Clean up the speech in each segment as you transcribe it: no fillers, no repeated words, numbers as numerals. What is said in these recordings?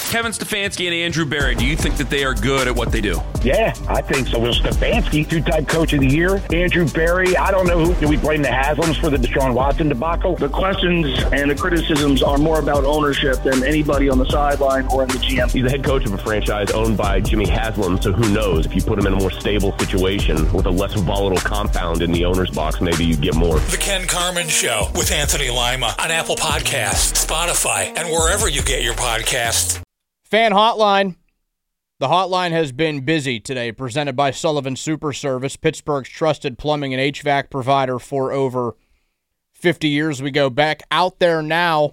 Kevin Stefanski and Andrew Berry, do you think that they are good at what they do? Yeah, I think so. Well, Stefanski, two-time coach of the year. Andrew Berry, I don't know who. Do we blame the Haslams for the Deshaun Watson debacle? The questions and the criticisms are more about ownership than anybody on the sideline or in the GM. He's the head coach of a franchise owned by Jimmy Haslam, so who knows? If you put him in a more stable situation with a less volatile compound in the owner's box, maybe you get more. The Ken Carman Show with Anthony Lima on Apple Podcasts, Spotify, and wherever you get your podcasts. Fan Hotline. The hotline has been busy today, presented by Sullivan Super Service, Pittsburgh's trusted plumbing and HVAC provider for over 50 years. We go back out there now.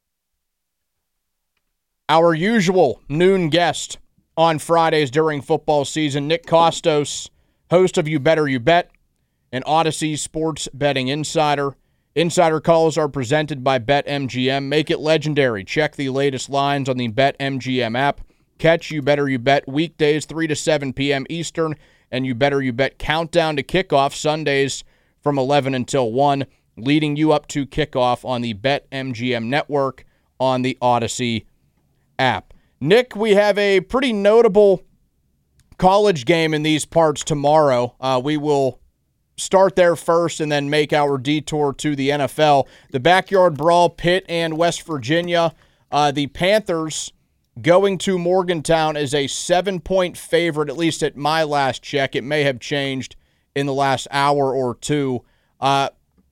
Our usual noon guest on Fridays during football season, Nick Kostos, host of You Better You Bet, an Odyssey sports betting insider. Insider calls are presented by BetMGM. Make it legendary. Check the latest lines on the BetMGM app. Catch You Better You Bet weekdays 3 to 7 p.m. Eastern, and You Better You Bet countdown to kickoff Sundays from 11 until 1, leading you up to kickoff on the BetMGM network on the Odyssey app. Nick, we have a pretty notable college game in these parts tomorrow. We will start there first and then make our detour to the NFL. The backyard brawl, Pitt and West Virginia. The Panthers going to Morgantown as a 7-point favorite, at least at my last check. It may have changed in the last hour or two. How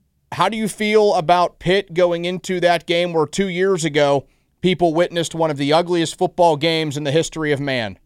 do you feel about Pitt going into that game where 2 years ago people witnessed one of the ugliest football games in the history of man?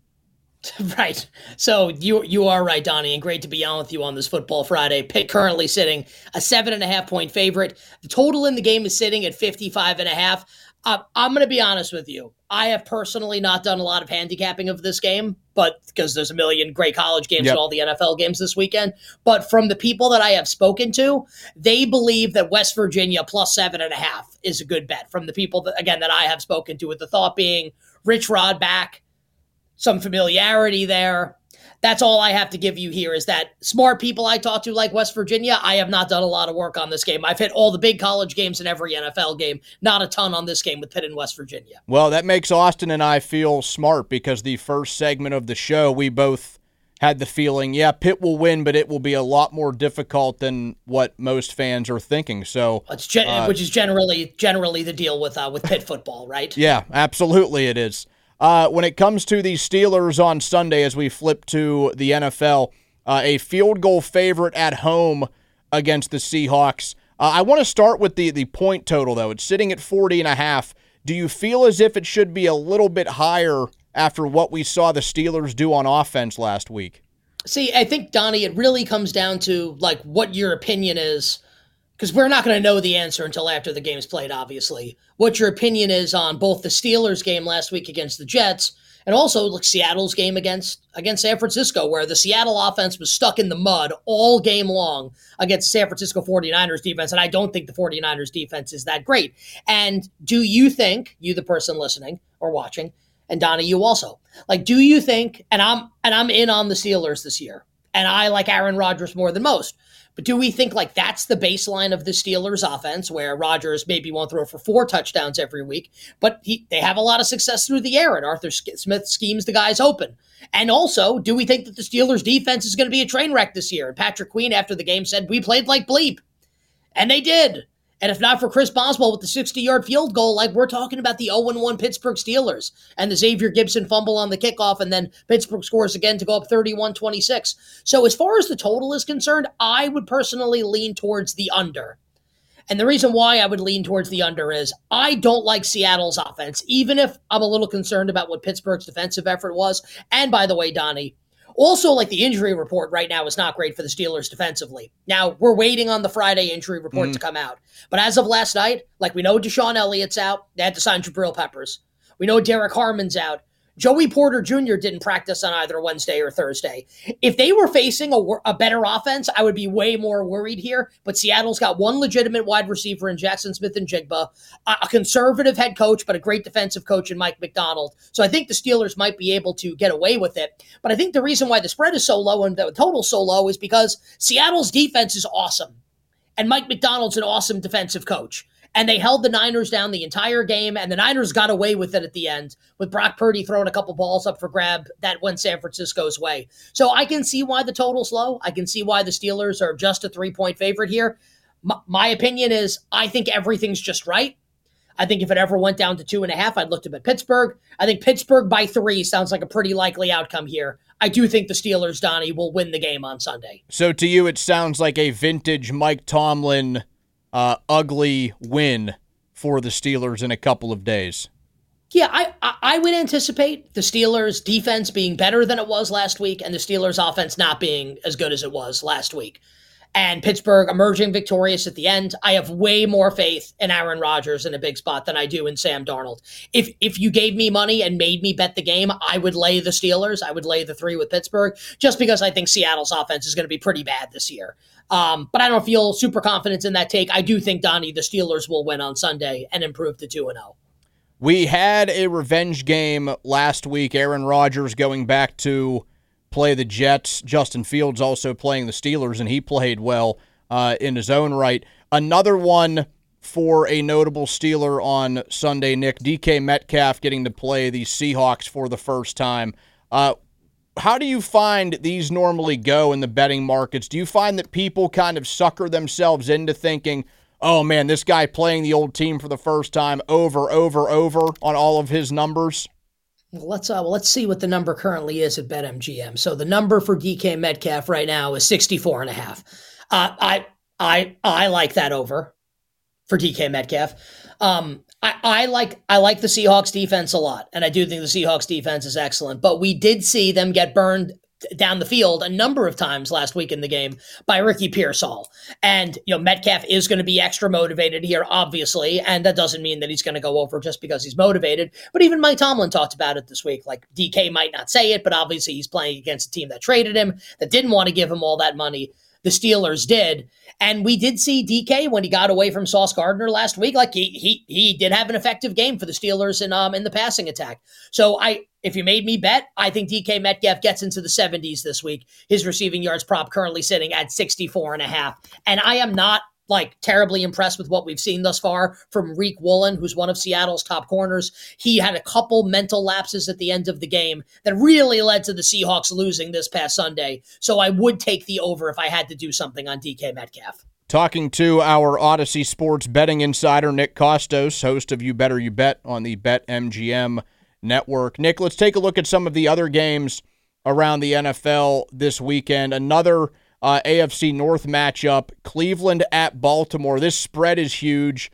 Right. So you are right, Donnie, and great to be on with you on this Football Friday. Pitt currently sitting a 7.5-point favorite. The total in the game is sitting at 55.5. I'm going to be honest with you. I have personally not done a lot of handicapping of this game, but because there's a million great college games and all the NFL games this weekend. But from the people that I have spoken to, they believe that West Virginia plus 7.5 is a good bet. From the people that I have spoken to, with the thought being Rich Rod back, some familiarity there. That's all I have to give you here is that smart people I talk to, like West Virginia, I have not done a lot of work on this game. I've hit all the big college games and every NFL game, not a ton on this game with Pitt and West Virginia. Well, that makes Austin and I feel smart because the first segment of the show, we both had the feeling, Pitt will win, but it will be a lot more difficult than what most fans are thinking. So, which is generally the deal with Pitt football, right? Yeah, absolutely it is. When it comes to the Steelers on Sunday, as we flip to the NFL, a field goal favorite at home against the Seahawks. I want to start with the point total, though. It's sitting at 40.5. Do you feel as if it should be a little bit higher after what we saw the Steelers do on offense last week? See, I think, Donnie, it really comes down to like what your opinion is, because we're not going to know the answer until after the game's played, obviously. What your opinion is on both the Steelers game last week against the Jets and also Seattle's game against San Francisco, where the Seattle offense was stuck in the mud all game long against the San Francisco 49ers defense, and I don't think the 49ers defense is that great. And do you think, you the person listening or watching, and Donnie, you also, do you think, and I'm in on the Steelers this year, and I like Aaron Rodgers more than most, but do we think that's the baseline of the Steelers offense, where Rodgers maybe won't throw for 4 touchdowns every week, but they have a lot of success through the air, and Arthur Smith schemes the guys open? And also, do we think that the Steelers defense is going to be a train wreck this year? And Patrick Queen after the game said, we played like bleep. And they did. And if not for Chris Boswell with the 60-yard field goal, we're talking about the 0-1 Pittsburgh Steelers and the Xavier Gibson fumble on the kickoff, and then Pittsburgh scores again to go up 31-26. So as far as the total is concerned, I would personally lean towards the under. And the reason why I would lean towards the under is I don't like Seattle's offense, even if I'm a little concerned about what Pittsburgh's defensive effort was. And by the way, Donnie, also, the injury report right now is not great for the Steelers defensively. Now, we're waiting on the Friday injury report to come out. But as of last night, we know Deshaun Elliott's out. They had to sign Jabril Peppers. We know Derek Harmon's out. Joey Porter Jr. didn't practice on either Wednesday or Thursday. If they were facing a better offense, I would be way more worried here. But Seattle's got one legitimate wide receiver in Jackson Smith-Njigba, a conservative head coach, but a great defensive coach in Mike McDonald. So I think the Steelers might be able to get away with it. But I think the reason why the spread is so low and the total's so low is because Seattle's defense is awesome. And Mike McDonald's an awesome defensive coach. And they held the Niners down the entire game, and the Niners got away with it at the end, with Brock Purdy throwing a couple balls up for grab that went San Francisco's way. So I can see why the total's low. I can see why the Steelers are just a 3-point favorite here. My opinion is I think everything's just right. I think if it ever went down to 2.5, I'd look to bet Pittsburgh. I think Pittsburgh by 3 sounds like a pretty likely outcome here. I do think the Steelers, Donnie, will win the game on Sunday. So to you, it sounds like a vintage Mike Tomlin ugly win for the Steelers in a couple of days. Yeah, I would anticipate the Steelers' defense being better than it was last week and the Steelers' offense not being as good as it was last week. And Pittsburgh emerging victorious at the end. I have way more faith in Aaron Rodgers in a big spot than I do in Sam Darnold. If you gave me money and made me bet the game, I would lay the Steelers. I would lay the 3 with Pittsburgh, just because I think Seattle's offense is going to be pretty bad this year. But I don't feel super confident in that take. I do think, Donnie, the Steelers will win on Sunday and improve to 2-0. We had a revenge game last week. Aaron Rodgers going back to play the Jets. Justin Fields also playing the Steelers, and he played well in his own right. Another one for a notable Steeler on Sunday, Nick, DK Metcalf getting to play the Seahawks for the first time. How do you find these normally go in the betting markets? Do you find that people kind of sucker themselves into thinking, oh man, this guy playing the old team for the first time over on all of his numbers? Let's see what the number currently is at BetMGM. So the number for DK Metcalf right now is 64.5. I like that over for DK Metcalf. I like the Seahawks defense a lot, and I do think the Seahawks defense is excellent. But we did see them get burned down the field a number of times last week in the game by Ricky Pearsall. And, Metcalf is going to be extra motivated here, obviously, and that doesn't mean that he's going to go over just because he's motivated. But even Mike Tomlin talked about it this week. Like, DK might not say it, but obviously he's playing against a team that traded him, that didn't want to give him all that money. The Steelers did. And we did see DK when he got away from Sauce Gardner last week. Like he did have an effective game for the Steelers in the passing attack. So if you made me bet, I think DK Metcalf gets into the 70s this week. His receiving yards prop currently sitting at 64.5. And I am not terribly impressed with what we've seen thus far from Reek Woolen, who's one of Seattle's top corners. He had a couple mental lapses at the end of the game that really led to the Seahawks losing this past Sunday. So I would take the over if I had to do something on DK Metcalf. Talking to our Odyssey Sports betting insider, Nick Kostos, host of You Better You Bet on the BetMGM network. Nick, let's take a look at some of the other games around the NFL this weekend. Another AFC North matchup, Cleveland at Baltimore. This spread is huge.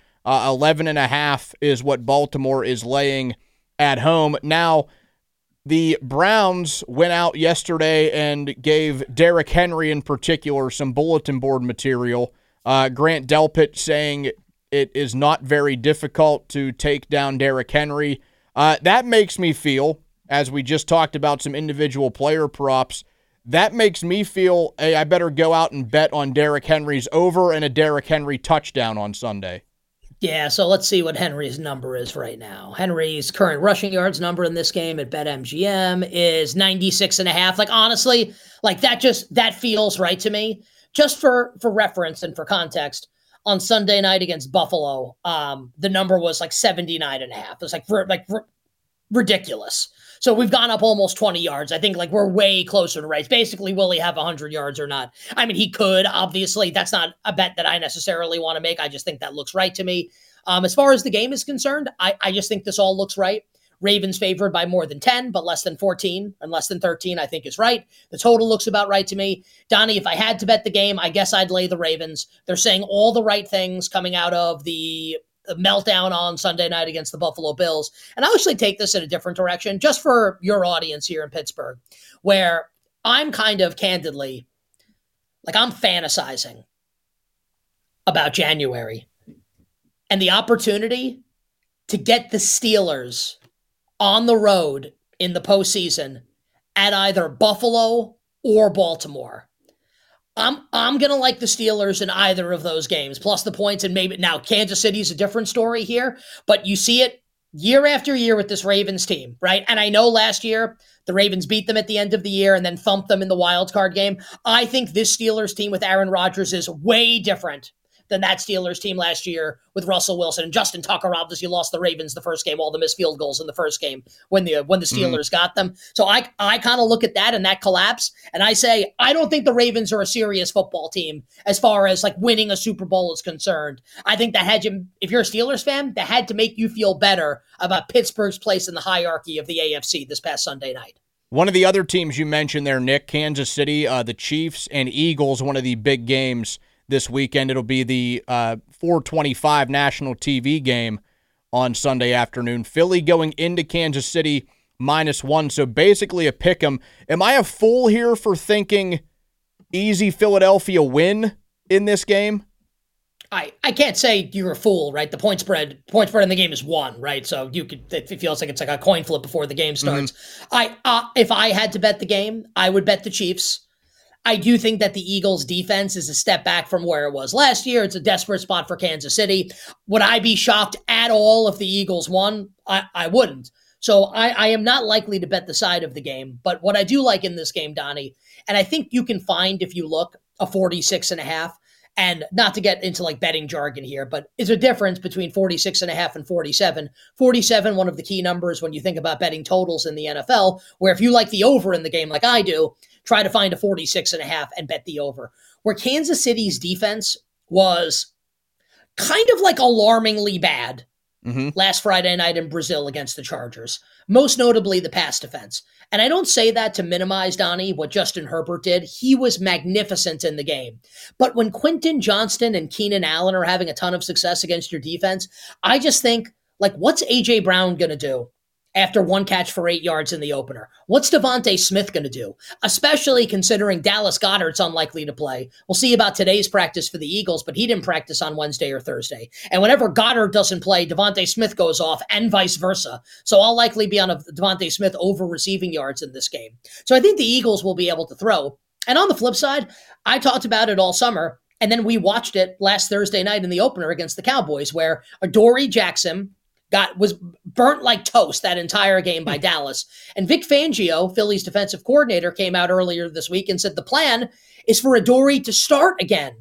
11.5 is what Baltimore is laying at home. Now, the Browns went out yesterday and gave Derrick Henry in particular some bulletin board material. Grant Delpit saying it is not very difficult to take down Derrick Henry. That makes me feel, as we just talked about some individual player props, that makes me feel, hey, I better go out and bet on Derrick Henry's over and a Derrick Henry touchdown on Sunday. Yeah, so let's see what Henry's number is right now. Henry's current rushing yards number in this game at BetMGM is 96.5. Honestly, that feels right to me. Just for reference and for context, on Sunday night against Buffalo, the number was 79.5. It was ridiculous. So we've gone up almost 20 yards. I think we're way closer to right. Basically, will he have 100 yards or not? I mean, he could, obviously. That's not a bet that I necessarily want to make. I just think that looks right to me. As far as the game is concerned, I just think this all looks right. Ravens favored by more than 10, but less than 14 and less than 13, I think is right. The total looks about right to me. Donnie, if I had to bet the game, I guess I'd lay the Ravens. They're saying all the right things coming out of the meltdown on Sunday night against the Buffalo Bills. And I'll actually take this in a different direction, just for your audience here in Pittsburgh, where I'm kind of candidly, I'm fantasizing about January and the opportunity to get the Steelers on the road in the postseason at either Buffalo or Baltimore. I'm going to like the Steelers in either of those games, plus the points. And maybe now Kansas City is a different story here, but you see it year after year with this Ravens team, right? And I know last year the Ravens beat them at the end of the year and then thumped them in the wild card game. I think this Steelers team with Aaron Rodgers is way different than that Steelers team last year with Russell Wilson. And Justin Tucker obviously lost the Ravens the first game, all the missed field goals in the first game when the Steelers got them. So I kind of look at that and that collapse, and I say, I don't think the Ravens are a serious football team as far as like winning a Super Bowl is concerned. I think that if you're a Steelers fan, that had to make you feel better about Pittsburgh's place in the hierarchy of the AFC this past Sunday night. One of the other teams you mentioned there, Nick, Kansas City, the Chiefs and Eagles, one of the big games this weekend. It'll be the 4:25 national TV game on Sunday afternoon. Philly going into Kansas City -1, so basically a pick 'em. Am I a fool here for thinking easy Philadelphia win in this game? I can't say you're a fool, right? The point spread in the game is 1, right? So it feels like it's like a coin flip before the game starts. If I had to bet the game, I would bet the Chiefs. I do think that the Eagles defense is a step back from where it was last year. It's a desperate spot for Kansas City. Would I be shocked at all if the Eagles won? I wouldn't. So I am not likely to bet the side of the game. But what I do like in this game, Donnie, and I think you can find if you look a 46.5. And not to get into like betting jargon here, but is a difference between 46.5 and 47. 47, one of the key numbers when you think about betting totals in the NFL, where if you like the over in the game like I do, try to find a 46.5 and bet the over. Where Kansas City's defense was kind of like alarmingly bad last Friday night in Brazil against the Chargers, most notably the pass defense. And I don't say that to minimize, Donnie, what Justin Herbert did. He was magnificent in the game. But when Quentin Johnston and Keenan Allen are having a ton of success against your defense, I just think, like, what's A.J. Brown going to do after 1 catch for 8 yards in the opener? What's Devontae Smith going to do? Especially considering Dallas Goedert's unlikely to play. We'll see about today's practice for the Eagles, but he didn't practice on Wednesday or Thursday. And whenever Goddard doesn't play, Devontae Smith goes off and vice versa. So I'll likely be on a Devontae Smith over receiving yards in this game. So I think the Eagles will be able to throw. And on the flip side, I talked about it all summer, and then we watched it last Thursday night in the opener against the Cowboys, where Adoree Jackson was burnt like toast that entire game by Dallas. And Vic Fangio, Philly's defensive coordinator, came out earlier this week and said the plan is for Adoree to start again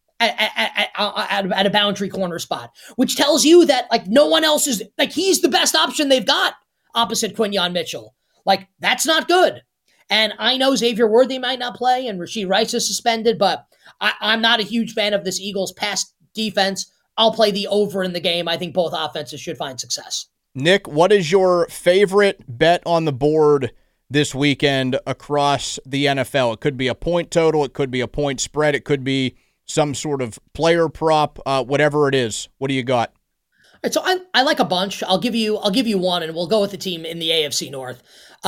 at a boundary corner spot, which tells you that like no one else is, like he's the best option they've got opposite Quinyon Mitchell. Like that's not good. And I know Xavier Worthy might not play and Rashee Rice is suspended, but I'm not a huge fan of this Eagles pass defense. I'll play the over in the game. I think both offenses should find success. Nick, what is your favorite bet on the board this weekend across the NFL? It could be a point total. It could be a point spread. It could be some sort of player prop, whatever it is. What do you got? All right, so I like a bunch. I'll give you one, and we'll go with the team in the AFC North.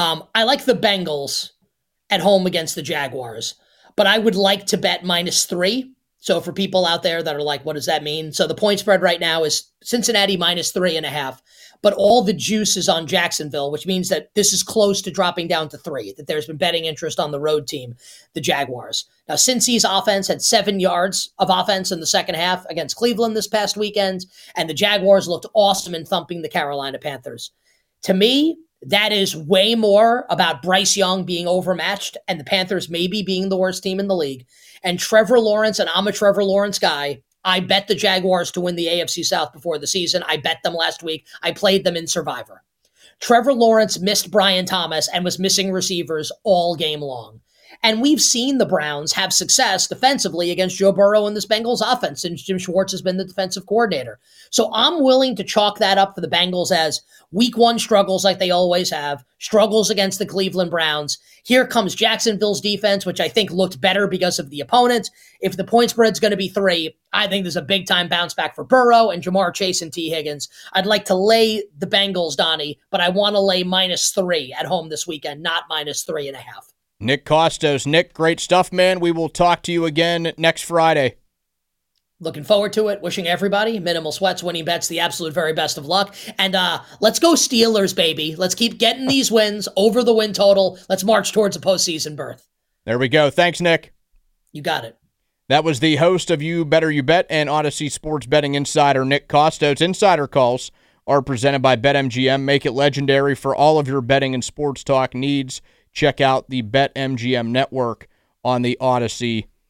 I like the Bengals at home against the Jaguars, but I would like to bet -3. So for people out there that are like, what does that mean? So the point spread right now is Cincinnati -3.5, but all the juice is on Jacksonville, which means that this is close to dropping down to 3, that there's been betting interest on the road team, the Jaguars. Now, Cincy's offense had 7 yards of offense in the second half against Cleveland this past weekend, and the Jaguars looked awesome in thumping the Carolina Panthers. To me, that is way more about Bryce Young being overmatched and the Panthers maybe being the worst team in the league. And Trevor Lawrence, and I'm a Trevor Lawrence guy, I bet the Jaguars to win the AFC South before the season. I bet them last week. I played them in Survivor. Trevor Lawrence missed Brian Thomas and was missing receivers all game long. And we've seen the Browns have success defensively against Joe Burrow and this Bengals offense since Jim Schwartz has been the defensive coordinator. So I'm willing to chalk that up for the Bengals as week 1 struggles like they always have, struggles against the Cleveland Browns. Here comes Jacksonville's defense, which I think looked better because of the opponent. If the point spread's going to be 3, I think there's a big-time bounce back for Burrow and Jamar Chase and T. Higgins. I'd like to lay the Bengals, Donnie, but I want to lay -3 at home this weekend, not -3.5. Nick Kostos. Nick, great stuff, man. We will talk to you again next Friday. Looking forward to it. Wishing everybody minimal sweats, winning bets, the absolute very best of luck. And let's go Steelers, baby. Let's keep getting these wins over the win total. Let's march towards a postseason berth. There we go. Thanks, Nick. You got it. That was the host of You Better You Bet and Odyssey Sports Betting Insider, Nick Kostos. Insider calls are presented by BetMGM. Make it legendary for all of your betting and sports talk needs. Check out the BetMGM network on the Odyssey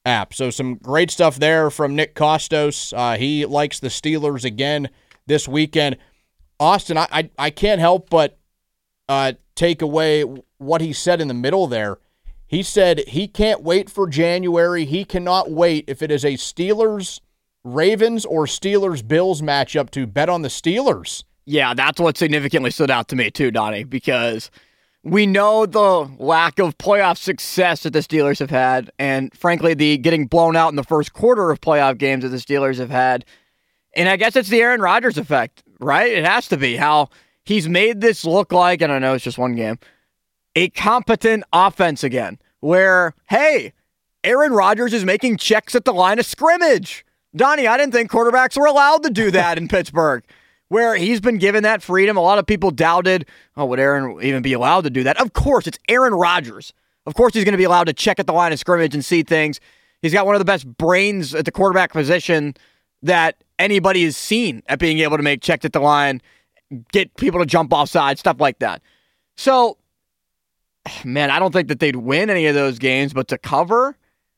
app. So some great stuff there from Nick Kostos. He likes the Steelers again this weekend. Austin, I can't help but take away what he said in the middle there. He said he can't wait for January. He cannot wait if it is a Steelers-Ravens or Steelers-Bills matchup to bet on the Steelers. Yeah, that's what significantly stood out to me too, Donnie, because we know the lack of playoff success that the Steelers have had, and frankly, the getting blown out in the first quarter of playoff games that the Steelers have had. And I guess it's the Aaron Rodgers effect, right? It has to be how he's made this look like, and I know it's just one game, a competent offense again, where, hey, Aaron Rodgers is making checks at the line of scrimmage. Donnie, I didn't think quarterbacks were allowed to do that in Pittsburgh, where he's been given that freedom. A lot of people doubted, would Aaron even be allowed to do that? Of course, it's Aaron Rodgers. Of course he's going to be allowed to check at the line of scrimmage and see things. He's got one of the best brains at the quarterback position that anybody has seen at being able to make checks at the line, get people to jump offside, stuff like that. So, man, I don't think that they'd win any of those games, but to cover,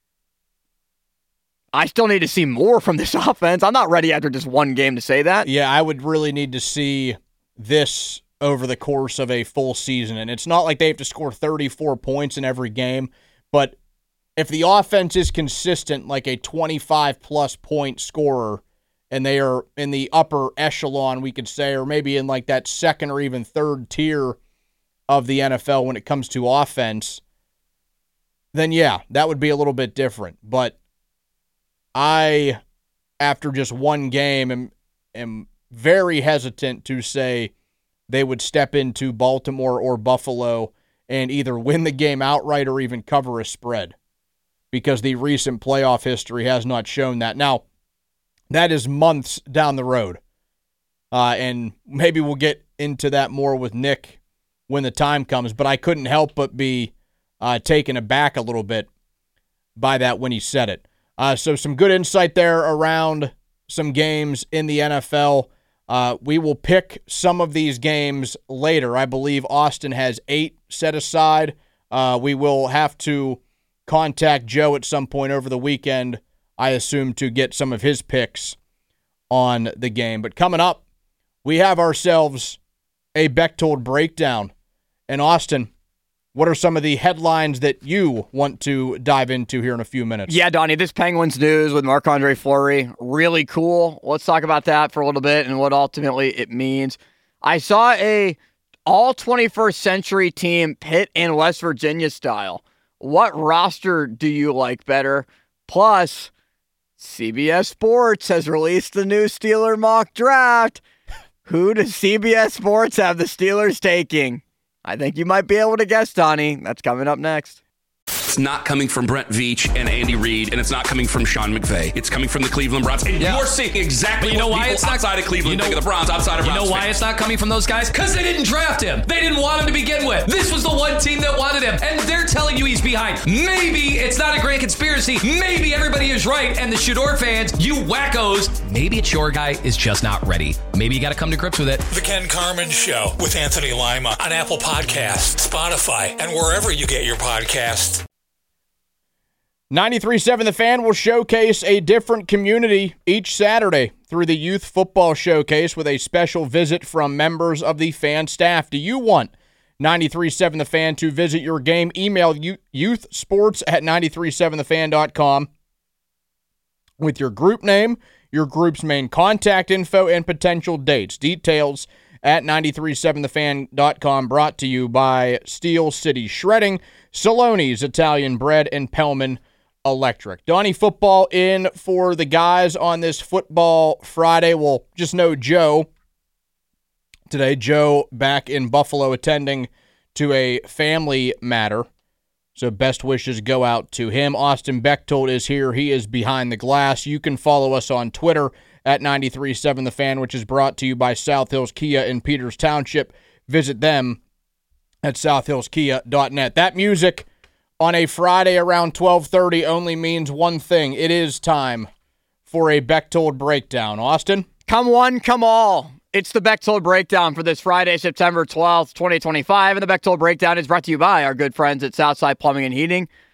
I still need to see more from this offense. I'm not ready after just one game to say that. Yeah, I would really need to see this over the course of a full season. And it's not like they have to score 34 points in every game, but if the offense is consistent, like a 25-plus point scorer, and they are in the upper echelon, we could say, or maybe in like that second or even third tier of the NFL when it comes to offense, then yeah, that would be a little bit different. But I, after just one game, am very hesitant to say they would step into Baltimore or Buffalo and either win the game outright or even cover a spread, because the recent playoff history has not shown that. Now, that is months down the road, and maybe we'll get into that more with Nick when the time comes, but I couldn't help but be taken aback a little bit by that when he said it. So some good insight there around some games in the NFL. We will pick some of these games later. I believe Austin has 8 set aside. We will have to contact Joe at some point over the weekend, I assume, to get some of his picks on the game. But coming up, we have ourselves a Bechtold breakdown. And Austin, what are some of the headlines that you want to dive into here in a few minutes? Yeah, Donnie, this Penguins news with Marc-Andre Fleury, really cool. Let's talk about that for a little bit and what ultimately it means. I saw a all 21st century team Pitt and West Virginia style. What roster do you like better? Plus, CBS Sports has released the new Steeler mock draft. Who does CBS Sports have the Steelers taking? I think you might be able to guess, Donnie. That's coming up next. It's not coming from Brent Veach and Andy Reid, and it's not coming from Sean McVay. It's coming from the Cleveland Browns. And you're seeing exactly what people it's outside of Cleveland think of the Browns, outside of Browns. You know why it's not coming from those guys? Because they didn't draft him. They didn't want him to begin with. This was the one team that wanted him, and they're telling you he's behind. Maybe it's not a grand conspiracy. Maybe everybody is right, and the Shador fans, you wackos, maybe it's your guy is just not ready. Maybe you got to come to grips with it. The Ken Carman Show with Anthony Lima on Apple Podcasts, Spotify, and wherever you get your podcasts. 93.7 The Fan will showcase a different community each Saturday through the Youth Football Showcase with a special visit from members of the fan staff. Do you want 93.7 The Fan to visit your game? Email youthsports@937thefan.com with your group name, your group's main contact info, and potential dates. Details at 937thefan.com. Brought to you by Steel City Shredding, Saloni's Italian Bread, and Pellman Electric. Donnie, football in for the guys on this Football Friday. Well, just know Joe today. Joe back in Buffalo attending to a family matter. So best wishes go out to him. Austin Bechtold is here. He is behind the glass. You can follow us on Twitter at 93.7 The Fan, which is brought to you by South Hills Kia in Peters Township. Visit them at southhillskia.net. That music on a Friday around 12:30 only means one thing. It is time for a Bechtold breakdown. Austin? Come one, come all. It's the Bechtold breakdown for this Friday, September 12th, 2025. And the Bechtold breakdown is brought to you by our good friends at Southside Plumbing and Heating.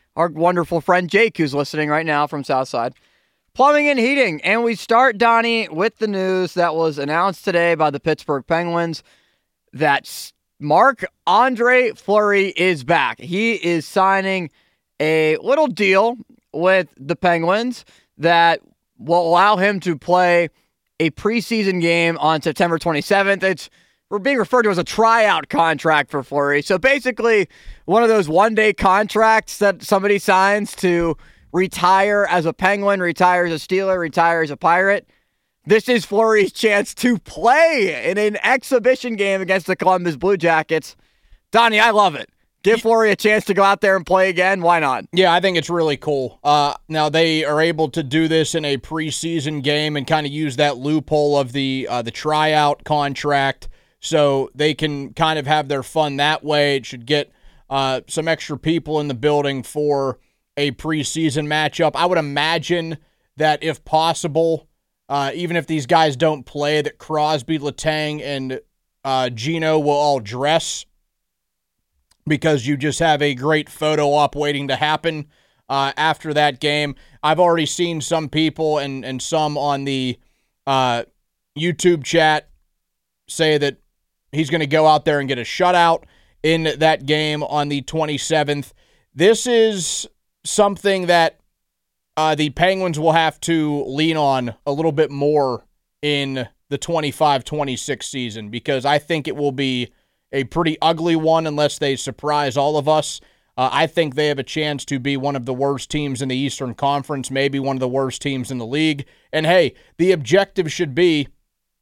our wonderful friend Jake, who's listening right now from Southside. Plumbing and heating. And we start, Donnie, with the news that was announced today by the Pittsburgh Penguins that Marc-Andre Fleury is back. He is signing a little deal with the Penguins that will allow him to play a preseason game on September 27th. We're being referred to as a tryout contract for Fleury. So basically, one of those one-day contracts that somebody signs to retire as a Penguin, retire as a Steeler, retire as a Pirate. This is Fleury's chance to play in an exhibition game against the Columbus Blue Jackets. Donnie, I love it. Give Fleury a chance to go out there and play again. Why not? Yeah, I think it's really cool. Now, they are able to do this in a preseason game and kind of use that loophole of the tryout contract so they can kind of have their fun that way. It should get some extra people in the building for a preseason matchup. I would imagine that if possible, even if these guys don't play, that Crosby, Letang, and Gino will all dress, because you just have a great photo op waiting to happen after that game. I've already seen some people and some on the YouTube chat say that he's going to go out there and get a shutout in that game on the 27th. This is something that the Penguins will have to lean on a little bit more in the 25-26 season, because I think it will be a pretty ugly one unless they surprise all of us. I think they have a chance to be one of the worst teams in the Eastern Conference, maybe one of the worst teams in the league. And hey, the objective should be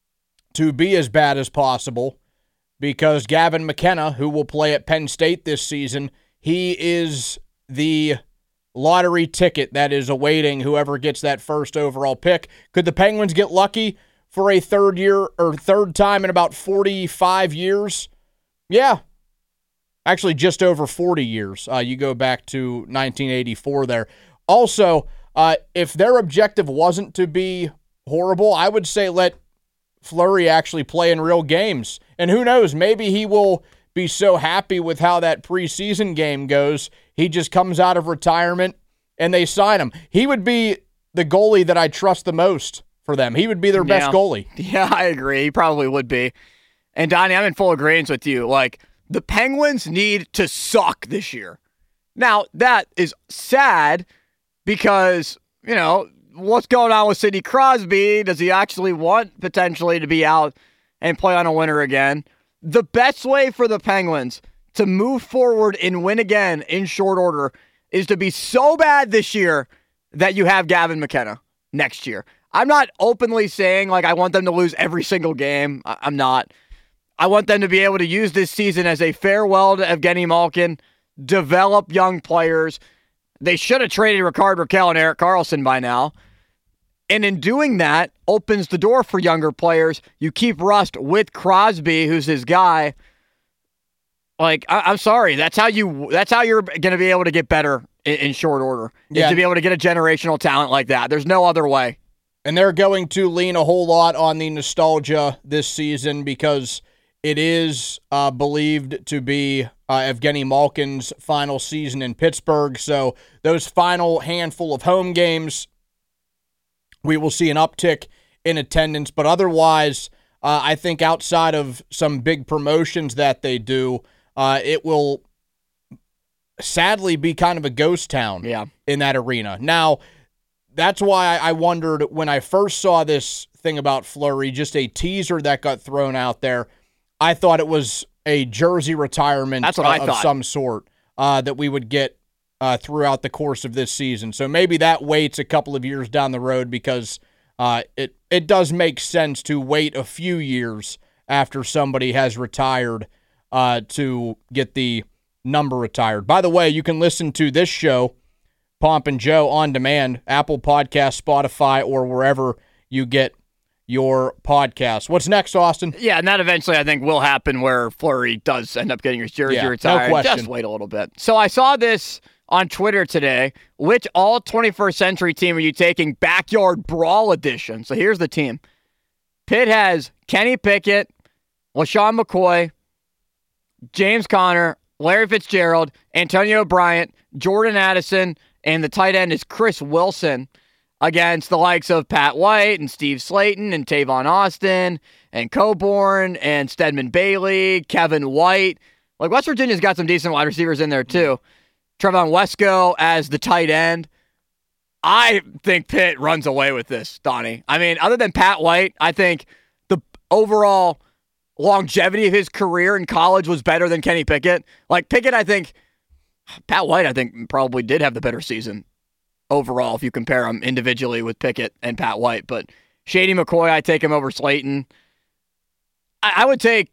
to be as bad as possible, because Gavin McKenna, who will play at Penn State this season, he is the lottery ticket that is awaiting whoever gets that first overall pick. Could the Penguins get lucky for a third time in about 45 years? Yeah, actually just over 40 years. You go back to 1984 there. Also, if their objective wasn't to be horrible, I would say let Fleury actually play in real games. And who knows, maybe he will be so happy with how that preseason game goes, he just comes out of retirement and they sign him. He would be the goalie that I trust the most for them. He would be their best goalie. Yeah, I agree. He probably would be. And Donnie, I'm in full agreement with you. Like, the Penguins need to suck this year. Now, that is sad because, you know, what's going on with Sidney Crosby? Does he actually want potentially to be out and play on a winner again? The best way for the Penguins to move forward and win again in short order is to be so bad this year that you have Gavin McKenna next year. I'm not openly saying, like, I want them to lose every single game. I'm not. I want them to be able to use this season as a farewell to Evgeny Malkin, develop young players. They should have traded Rickard Rakell and Erik Karlsson by now. And in doing that, opens the door for younger players. You keep Rust with Crosby, who's his guy. Like, I'm sorry, that's how you're going to be able to get better in short order. Yeah. Is to be able to get a generational talent like that. There's no other way. And they're going to lean a whole lot on the nostalgia this season because it is believed to be Evgeny Malkin's final season in Pittsburgh. So those final handful of home games, we will see an uptick in attendance. But otherwise, I think outside of some big promotions that they do, it will sadly be kind of a ghost town in that arena. Now, that's why I wondered when I first saw this thing about Fleury, just a teaser that got thrown out there, I thought it was a jersey retirement of some sort that we would get throughout the course of this season. So maybe that waits a couple of years down the road because it does make sense to wait a few years after somebody has retired to get the number retired. By the way, you can listen to this show, Pomp and Joe, on demand, Apple Podcasts, Spotify, or wherever you get your podcast. What's next, Austin? Yeah, and that eventually I think will happen where Fleury does end up getting his jersey retired. No question. Just wait a little bit. So I saw this on Twitter today. Which all 21st century team are you taking? Backyard Brawl edition. So here's the team. Pitt has Kenny Pickett, LaShawn McCoy, James Conner, Larry Fitzgerald, Antonio Bryant, Jordan Addison, and the tight end is Chris Wilson against the likes of Pat White and Steve Slayton and Tavon Austin and Coburn and Stedman Bailey, Kevin White. Like, West Virginia's got some decent wide receivers in there, too. Trevon Wesco as the tight end. I think Pitt runs away with this, Donnie. I mean, other than Pat White, I think the overall longevity of his career in college was better than Kenny Pickett. Like, Pickett, Pat White, I think, probably did have the better season overall if you compare him individually with Pickett and Pat White. But Shady McCoy, I take him over Slayton. I would take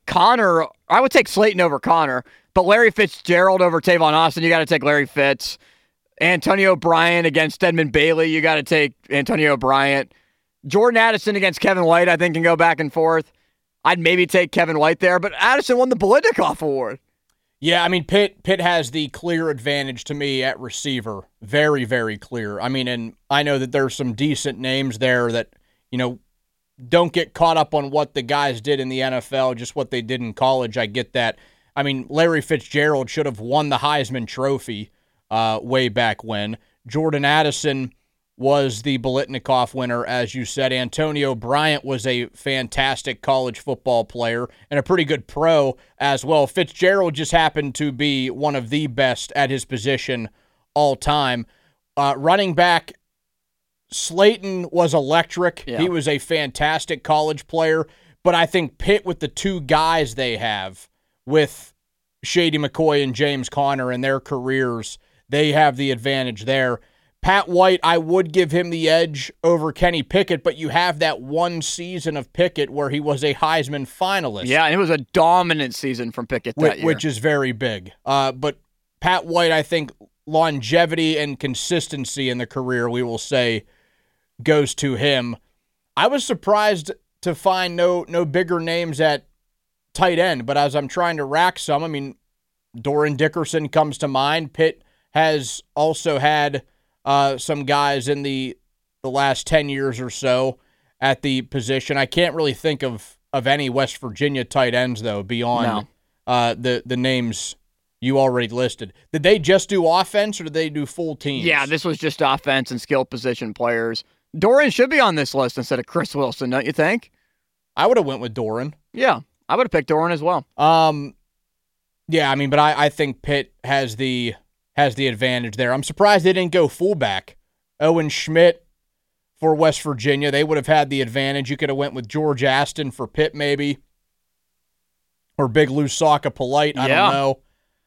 Slayton over Connor, but Larry Fitzgerald over Tavon Austin, you got to take Larry Fitz. Antonio Bryant against Stedman Bailey, you got to take Antonio Bryant. Jordan Addison against Kevin White, I think, can go back and forth. I'd maybe take Kevin White there, but Addison won the Biletnikoff Award. Yeah, I mean, Pitt has the clear advantage to me at receiver. Very, very clear. I mean, and I know that there's some decent names there that, don't get caught up on what the guys did in the NFL, just what they did in college. I get that. I mean, Larry Fitzgerald should have won the Heisman Trophy way back when. Jordan Addison was the Biletnikoff winner, as you said. Antonio Bryant was a fantastic college football player and a pretty good pro as well. Fitzgerald just happened to be one of the best at his position all time. Running back, Slayton was electric. Yeah. He was a fantastic college player, but I think Pitt, with the two guys they have, with Shady McCoy and James Conner in their careers, they have the advantage there. Pat White, I would give him the edge over Kenny Pickett, but you have that one season of Pickett where he was a Heisman finalist. Yeah, and it was a dominant season from Pickett that year. Which is very big. But Pat White, I think longevity and consistency in the career, we will say, goes to him. I was surprised to find no bigger names at tight end, but as I'm trying to rack some, I mean, Doran Dickerson comes to mind. Pitt has also had some guys in the last 10 years or so at the position. I can't really think of any West Virginia tight ends, though, beyond the names you already listed. Did they just do offense, or did they do full teams? Yeah, this was just offense and skill position players. Doran should be on this list instead of Chris Wilson, don't you think? I would have went with Doran. Yeah, I would have picked Doran as well. Yeah, I mean, but I think Pitt has the advantage there. I'm surprised they didn't go fullback. Owen Schmidt for West Virginia, they would have had the advantage. You could have went with George Aston for Pitt, maybe, or Big Lusaka Polite. I don't know.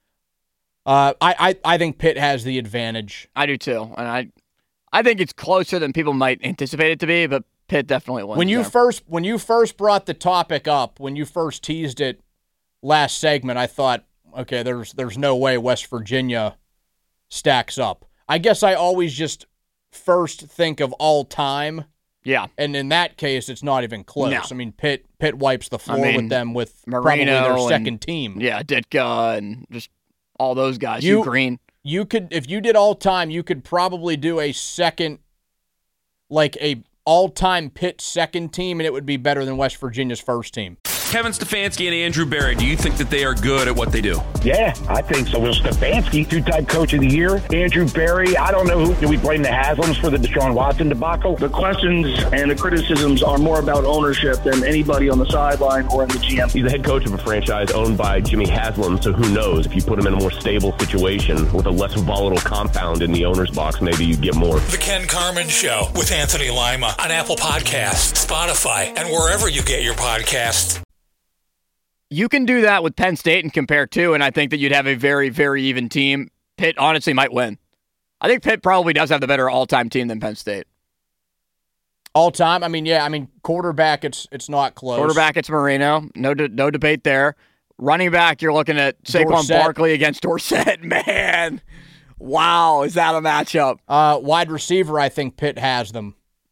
I think Pitt has the advantage. I do too, and I think it's closer than people might anticipate it to be, but Pitt definitely wins. When you first brought the topic up, when you first teased it last segment, I thought, okay, there's no way West Virginia stacks up. I guess I always just first think of all time. Yeah. And in that case, it's not even close. No. I mean, Pitt wipes the floor with them with Marino probably their second team. Yeah, Ditka and just all those guys. Hugh Green. You could, if you did all time, you could probably do a second, like a all-time Pitt second team, and it would be better than West Virginia's first team. Kevin Stefanski and Andrew Berry, do you think that they are good at what they do? Yeah, I think so. Will Stefanski, two-time coach of the year. Andrew Berry, I don't know who. Do we blame the Haslams for the Deshaun Watson debacle? The questions and the criticisms are more about ownership than anybody on the sideline or in the GM. He's the head coach of a franchise owned by Jimmy Haslam, so who knows? If you put him in a more stable situation with a less volatile compound in the owner's box, maybe you get more. The Ken Carman Show with Anthony Lima on Apple Podcasts, Spotify, and wherever you get your podcasts. You can do that with Penn State and compare too, and I think that you'd have a very, very even team. Pitt honestly might win. I think Pitt probably does have the better all-time team than Penn State. All-time? I mean, yeah. I mean, quarterback, it's not close. Quarterback, it's Marino. No debate there. Running back, you're looking at Saquon Barkley against Dorsett. Man, wow, is that a matchup? Wide receiver, I think Pitt has them.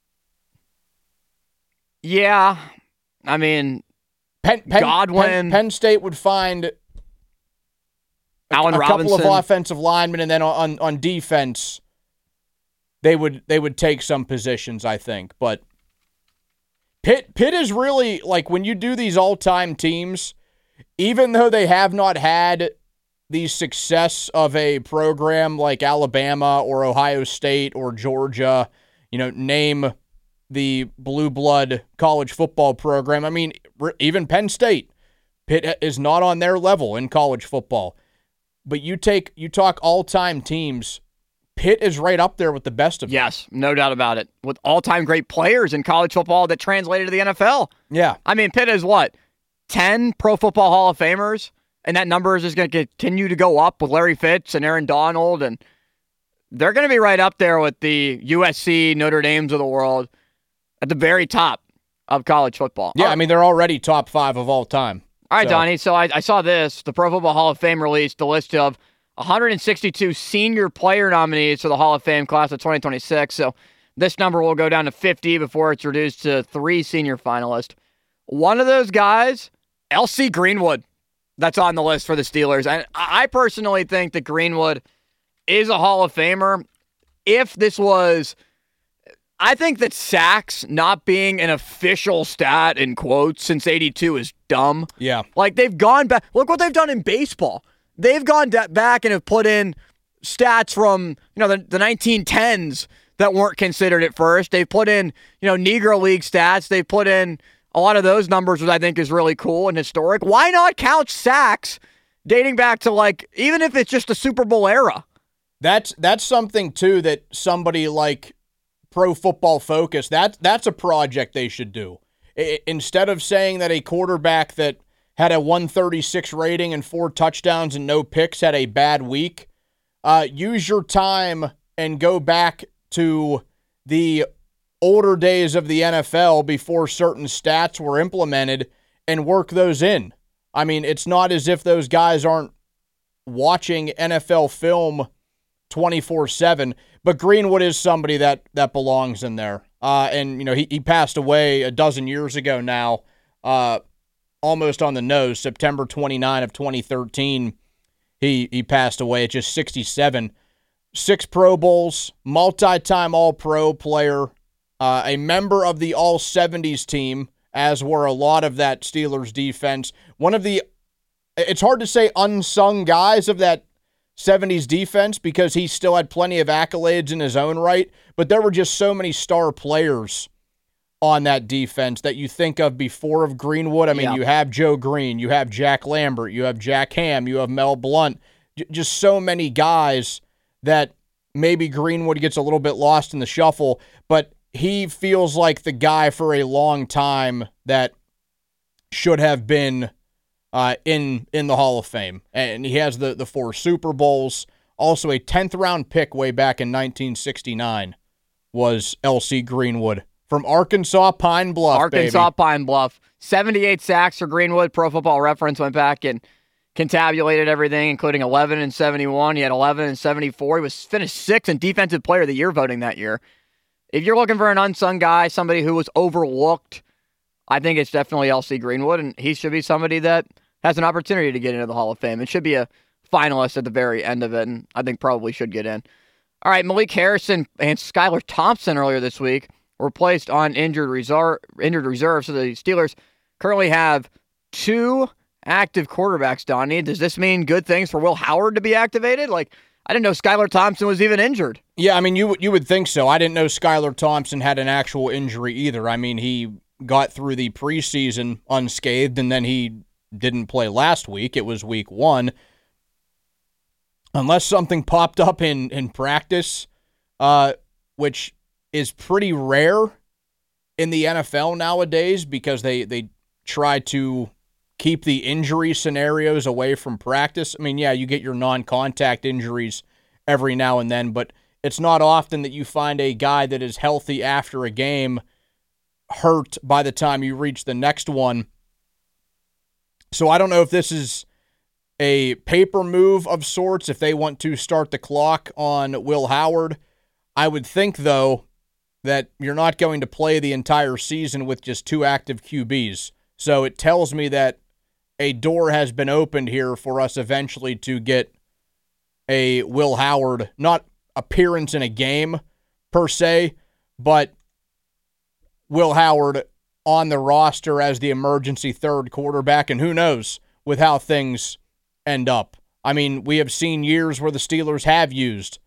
Yeah, I mean... Godwin. Penn State would find Allen Robinson, couple of offensive linemen, and then on defense, they would take some positions, I think. But Pitt is really, like, when you do these all-time teams, even though they have not had the success of a program like Alabama or Ohio State or Georgia, name the blue blood college football program. I mean, even Penn State, Pitt is not on their level in college football. But you talk all-time teams, Pitt is right up there with the best of them. Yes, no doubt about it. With all-time great players in college football that translated to the NFL. Yeah. I mean, Pitt is 10 Pro Football Hall of Famers, and that number is just going to continue to go up with Larry Fitz and Aaron Donald, and they're going to be right up there with the USC, Notre Dames of the world at the very top of college football. Yeah, I mean, they're already top 5 of all time. All right, Donnie, so I saw this. The Pro Football Hall of Fame released the list of 162 senior player nominees for the Hall of Fame class of 2026. So this number will go down to 50 before it's reduced to 3 senior finalists. One of those guys, L.C. Greenwood, that's on the list for the Steelers. And I personally think that Greenwood is a Hall of Famer. I think that sacks not being an official stat in quotes since 82 is dumb. Yeah. They've gone back. Look what they've done in baseball. They've gone back and have put in stats from, the 1910s that weren't considered at first. They've put in, Negro League stats. They've put in a lot of those numbers, which I think is really cool and historic. Why not count sacks dating back to, even if it's just the Super Bowl era? That's something, too, that somebody like Pro Football Focus, that's a project they should do. Instead of saying that a quarterback that had a 136 rating and 4 touchdowns and no picks had a bad week, use your time and go back to the older days of the NFL before certain stats were implemented and work those in. I mean, it's not as if those guys aren't watching NFL film 24/7, but Greenwood is somebody that belongs in there. And he passed away a dozen years ago now, almost on the nose. September 29 of 2013, he passed away at just 67. 6 Pro Bowls, multi-time All-Pro player, a member of the All-70s team, as were a lot of that Steelers defense. One of the, it's hard to say unsung guys of that 70s defense because he still had plenty of accolades in his own right, but there were just so many star players on that defense that you think of before of Greenwood. I mean, You have Joe Green, you have Jack Lambert, you have Jack Ham, you have Mel Blount, just so many guys that maybe Greenwood gets a little bit lost in the shuffle, but he feels like the guy for a long time that should have been in the Hall of Fame. And he has the 4 Super Bowls. Also a 10th round pick way back in 1969 was L.C. Greenwood from Arkansas Pine Bluff, Pine Bluff. 78 sacks for Greenwood. Pro Football Reference went back and contabulated everything, including 11 in 71. He had 11 in 74. He was finished 6th in Defensive Player of the Year voting that year. If you're looking for an unsung guy, somebody who was overlooked, I think it's definitely L.C. Greenwood, and he should be somebody that has an opportunity to get into the Hall of Fame. It should be a finalist at the very end of it, and I think probably should get in. All right, Malik Harrison and Skylar Thompson earlier this week were placed on injured reserve, so the Steelers currently have 2 active quarterbacks, Donnie. Does this mean good things for Will Howard to be activated? I didn't know Skylar Thompson was even injured. Yeah, I mean, you would think so. I didn't know Skylar Thompson had an actual injury either. I mean, he got through the preseason unscathed, and then he didn't play last week. It was week 1. Unless something popped up in practice, which is pretty rare in the NFL nowadays because they try to keep the injury scenarios away from practice. I mean, yeah, you get your non-contact injuries every now and then, but it's not often that you find a guy that is healthy after a game hurt by the time you reach the next one. So I don't know if this is a paper move of sorts, if they want to start the clock on Will Howard. I would think, though, that you're not going to play the entire season with just 2 active QBs. So it tells me that a door has been opened here for us eventually to get a Will Howard, not appearance in a game per se, but Will Howard on the roster as the emergency third quarterback. And who knows with how things end up. I mean, we have seen years where the Steelers have used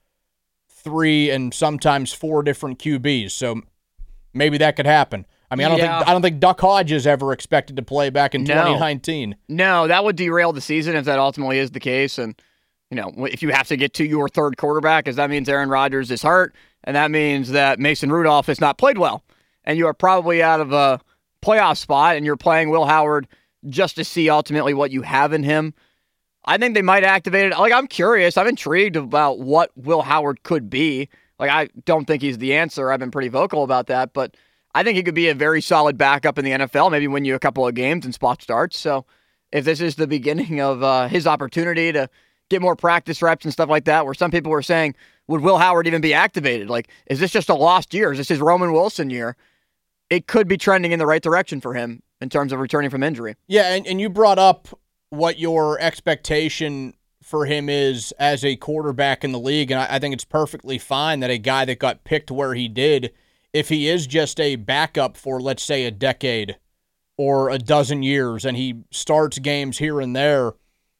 3 and sometimes 4 different QBs, so maybe that could happen. I mean, I don't think Duck Hodges ever expected to play back in 2019. No, that would derail the season if that ultimately is the case. And, if you have to get to your third quarterback, because that means Aaron Rodgers is hurt, and that means that Mason Rudolph has not played well. And you are probably out of a playoff spot, and you're playing Will Howard just to see ultimately what you have in him. I think they might activate it. Like, I'm curious. I'm intrigued about what Will Howard could be. Like, I don't think he's the answer. I've been pretty vocal about that, but I think he could be a very solid backup in the NFL, maybe win you a couple of games and spot starts. So if this is the beginning of his opportunity to get more practice reps and stuff like that, where some people were saying, would Will Howard even be activated? Like, is this just a lost year? Is this his Roman Wilson year? It could be trending in the right direction for him in terms of returning from injury. Yeah, and you brought up what your expectation for him is as a quarterback in the league, and I think it's perfectly fine that a guy that got picked where he did, if he is just a backup for, let's say, a decade or a dozen years, and he starts games here and there,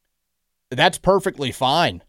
that's perfectly fine.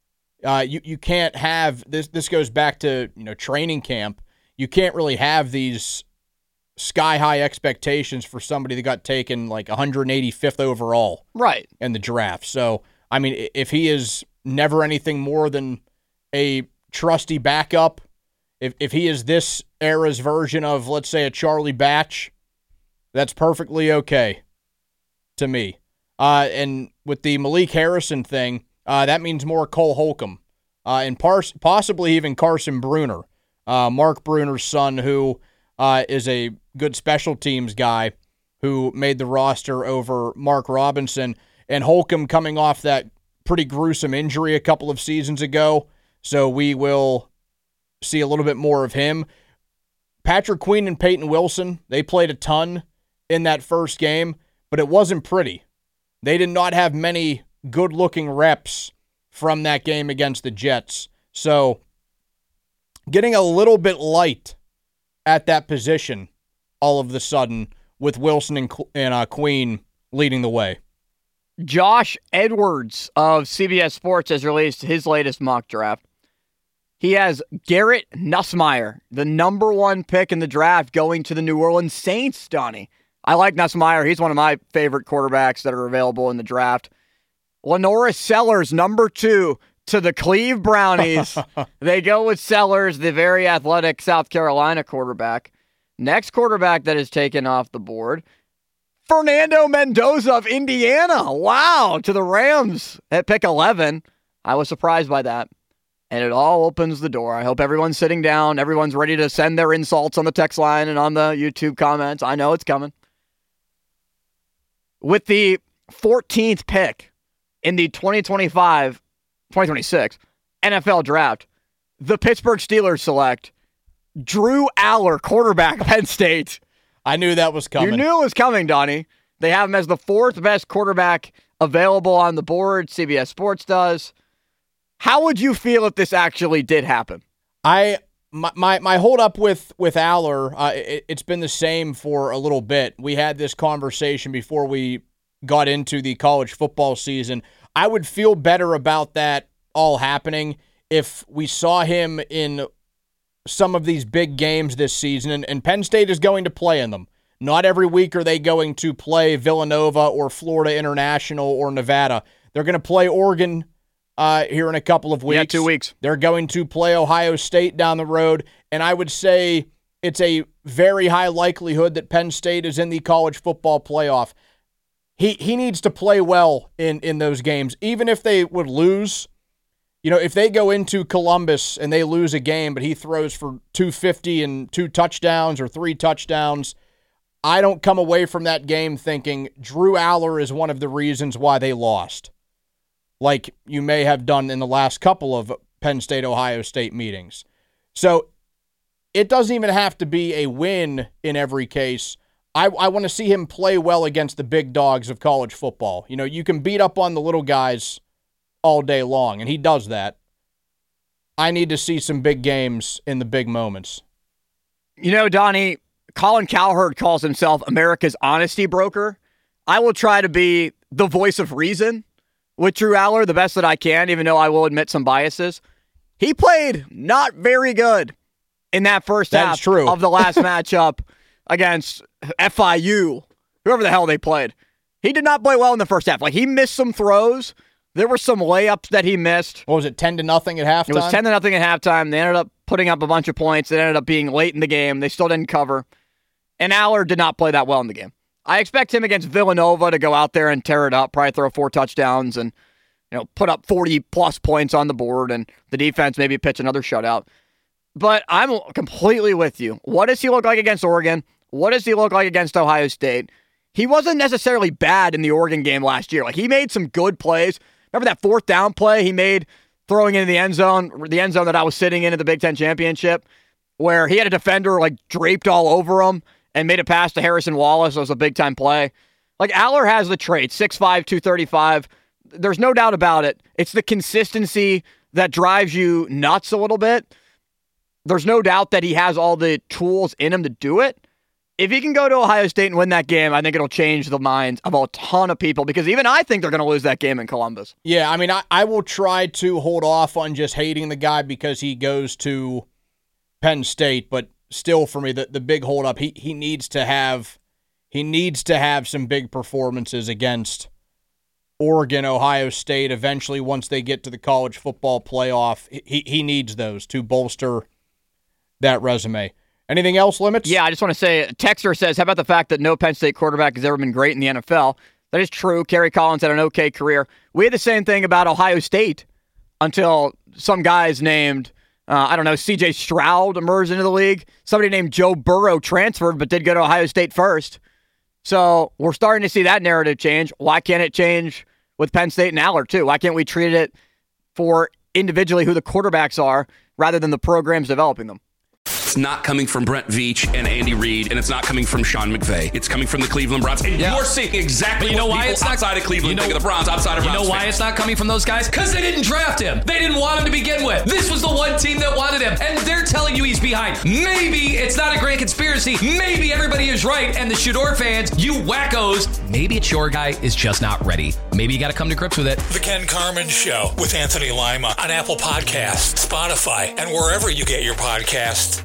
You can't have this. This goes back to training camp. You can't really have these sky-high expectations for somebody that got taken like 185th overall right in the draft. So, I mean, if he is never anything more than a trusty backup, if he is this era's version of, let's say, a Charlie Batch, that's perfectly okay to me. And with the Malik Harrison thing, that means more Cole Holcomb and possibly even Carson Bruner, Mark Bruner's son, who is a good special teams guy who made the roster over Mark Robinson, and Holcomb coming off that pretty gruesome injury a couple of seasons ago, so we will see a little bit more of him. Patrick Queen and Peyton Wilson, they played a ton in that first game, but it wasn't pretty. They did not have many good-looking reps from that game against the Jets, so getting a little bit light at that position all of a sudden with Wilson and Queen leading the way. Josh Edwards of CBS Sports has released his latest mock draft. He has Garrett Nussmeier, the number 1 pick in the draft, going to the New Orleans Saints, Donnie. I like Nussmeier. He's one of my favorite quarterbacks that are available in the draft. Lenora Sellers, number 2, to the Cleve Brownies. They go with Sellers, the very athletic South Carolina quarterback. Next quarterback that is taken off the board, Fernando Mendoza of Indiana. Wow, to the Rams at pick 11. I was surprised by that. And it all opens the door. I hope everyone's sitting down. Everyone's ready to send their insults on the text line and on the YouTube comments. I know it's coming. With the 14th pick in the 2026 NFL Draft, the Pittsburgh Steelers select Drew Aller, quarterback, Penn State. I knew that was coming. You knew it was coming, Donnie. They have him as the 4th best quarterback available on the board. CBS Sports does. How would you feel if this actually did happen? My hold up with Aller, it's been the same for a little bit. We had this conversation before we got into the college football season. I would feel better about that all happening if we saw him in some of these big games this season, and Penn State is going to play in them. Not every week are they going to play Villanova or Florida International or Nevada. They're going to play Oregon here in a couple of weeks. Yeah, 2 weeks. They're going to play Ohio State down the road, and I would say it's a very high likelihood that Penn State is in the college football playoff. He needs to play well in those games, even if they would lose. If they go into Columbus and they lose a game, but he throws for 250 and 2 touchdowns or 3 touchdowns, I don't come away from that game thinking Drew Aller is one of the reasons why they lost, like you may have done in the last couple of Penn State-Ohio State meetings. So it doesn't even have to be a win in every case. I want to see him play well against the big dogs of college football. You can beat up on the little guys all day long, and he does that. I need to see some big games in the big moments. Donnie, Colin Cowherd calls himself America's honesty broker. I will try to be the voice of reason with Drew Aller, the best that I can, even though I will admit some biases. He played not very good in that first half of the last matchup against FIU, whoever the hell they played. He did not play well in the first half. Like, he missed some throws. There were some layups that he missed. What was it, 10-0 at halftime? It was 10-0 at halftime. They ended up putting up a bunch of points. It ended up being late in the game. They still didn't cover. And Aller did not play that well in the game. I expect him against Villanova to go out there and tear it up, probably throw 4 touchdowns and put up 40-plus points on the board, and the defense maybe pitch another shutout. But I'm completely with you. What does he look like against Oregon? What does he look like against Ohio State? He wasn't necessarily bad in the Oregon game last year. Like, he made some good plays. Remember that 4th down play he made throwing into the end zone that I was sitting in at the Big Ten Championship, where he had a defender like draped all over him and made a pass to Harrison Wallace. It was a big-time play. Like, Aller has the traits, 6'5", 235. There's no doubt about it. It's the consistency that drives you nuts a little bit. There's no doubt that he has all the tools in him to do it. If he can go to Ohio State and win that game, I think it'll change the minds of a ton of people, because even I think they're going to lose that game in Columbus. Yeah, I mean, I will try to hold off on just hating the guy because he goes to Penn State, but still, for me, the big holdup, he needs to have some big performances against Oregon, Ohio State. Eventually, once they get to the college football playoff, he needs those to bolster that resume. Anything else, Limits? Yeah, I just want to say, Texter says, how about the fact that no Penn State quarterback has ever been great in the NFL? That is true. Kerry Collins had an okay career. We had the same thing about Ohio State until some guys named, C.J. Stroud emerged into the league. Somebody named Joe Burrow transferred but did go to Ohio State first. So we're starting to see that narrative change. Why can't it change with Penn State and Aller, too? Why can't we treat it for individually who the quarterbacks are rather than the programs developing them? It's not coming from Brent Veach and Andy Reid, and it's not coming from Sean McVay. It's coming from the Cleveland Browns. And you're seeing exactly what people outside of Cleveland think of the Browns, outside of Browns. You know why it's not coming from those guys? Because they didn't draft him. They didn't want him to begin with. This was the one team that wanted him, and they're telling you he's behind. Maybe it's not a grand conspiracy. Maybe everybody is right, and the Shador fans, you wackos, maybe it's your guy is just not ready. Maybe you got to come to grips with it. The Ken Carman Show with Anthony Lima on Apple Podcasts, Spotify, and wherever you get your podcasts.